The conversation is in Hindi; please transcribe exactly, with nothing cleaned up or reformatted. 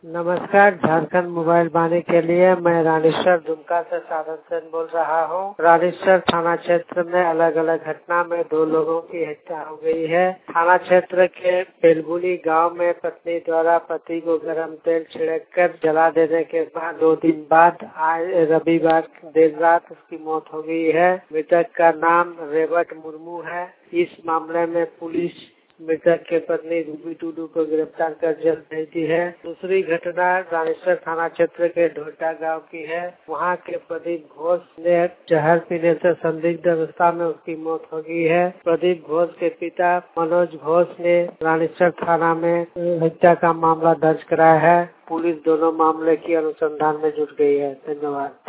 नमस्कार, झारखंड मोबाइल बानी के लिए मैं रानीसर दुमका से साधन सेन बोल रहा हूँ। रानीसर थाना क्षेत्र में अलग अलग घटना में दो लोगों की हत्या हो गई है। थाना क्षेत्र के बेलगुनी गांव में पत्नी द्वारा पति को गर्म तेल छिड़ककर जला देने के बाद दो दिन बाद आज रविवार देर रात उसकी मौत हो गई है। मृतक का नाम रेवट मुर्मू है। इस मामले में पुलिस मृतक के पत्नी रूबी टुडू को गिरफ्तार कर जेल भेजी है। दूसरी घटना रानीसर थाना क्षेत्र के ढोटा गांव की है। वहां के प्रदीप घोष ने जहर पीने से संदिग्ध अवस्था में उसकी मौत हो गई है। प्रदीप घोष के पिता मनोज घोष ने रानीसर थाना में हत्या का मामला दर्ज कराया है। पुलिस दोनों मामले की अनुसंधान में जुट गई है। धन्यवाद।